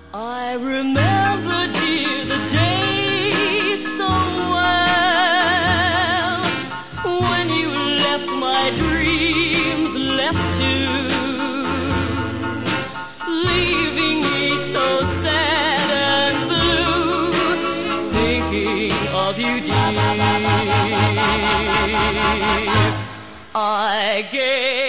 I remember, dear, the day so well when you left my dreams left to, leaving me so sad and blue, thinking of you, dear. I gave